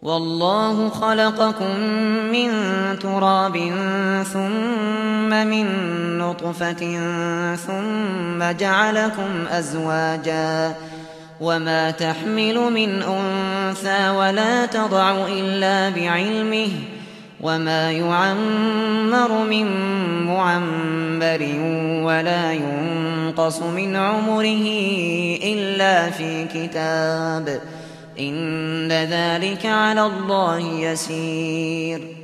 والله خلقكم من تراب ثم من نطفة ثم جعلكم أزواجا وما تحمل من أنثى ولا تضع إلا بعلمه وما يعمر من معمر ولا ينقص من عمره إلا في كتاب إن ذلك على الله يسير